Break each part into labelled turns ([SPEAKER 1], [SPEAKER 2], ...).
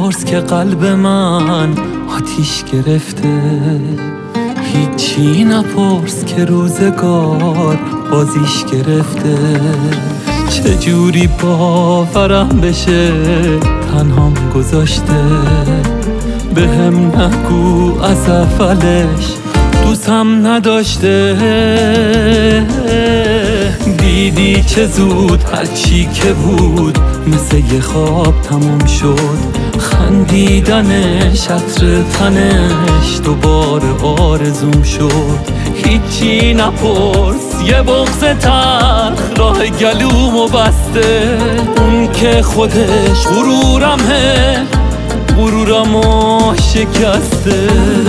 [SPEAKER 1] نپرس که قلب من آتیش گرفته، هیچی نپرس که روزگار بازیش گرفته. چجوری باورم بشه تنهام گذاشته، بهم نگو از اولش دوستم نداشته. دیدی چه زود هرچی که بود مثل یه خواب تموم شد، خندیدنش عطر تنش دوباره آرزوم شد. هیچی نپرس یه بغض تلخ راه گلومو بسته، اون که خودش غرورمه غرورمو شکسته.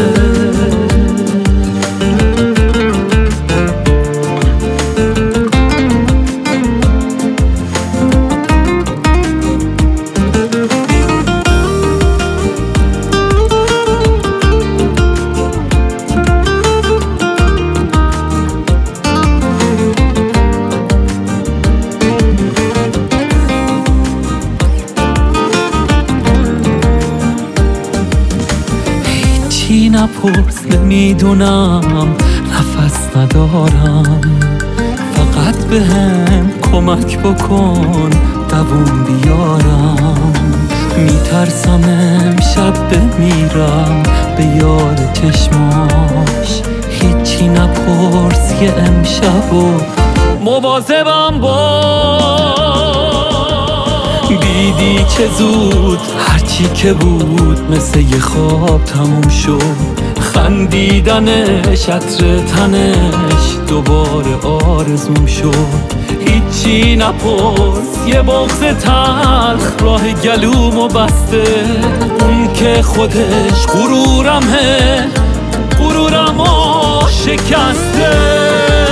[SPEAKER 1] نپرس نمیدونم نفس ندارم، فقط بهم کمک بکن دووم بیارم. میترسم امشب بمیرم به یاد چشماش، هیچی نپرس یه امشب و مواظبم باش. دیدی چه زود هرچی که بود مثل یه خواب تموم شد، خندیدنش عطر تنش دوباره آرزوم شد. هیچی نپرس یه بغض تلخ راه گلومو بسته، اون که خودش غرورمه غرورمو شکسته.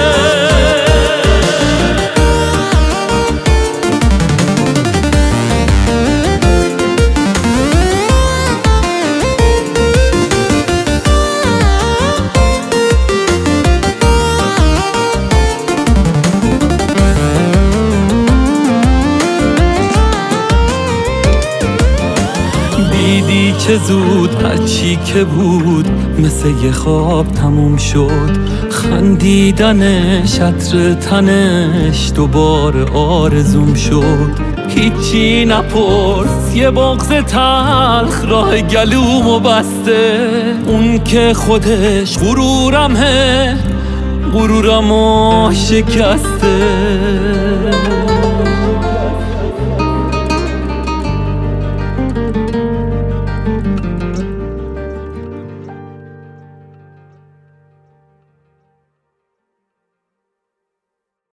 [SPEAKER 1] دیدی چه زود هرچی که بود مثل یه خواب تموم شد، خندیدنش عطر تنش دوباره آرزوم شد. هیچی نپرس یه بغض تلخ راه گلومو بسته، اون که خودش غرورمه غرورمو شکسته.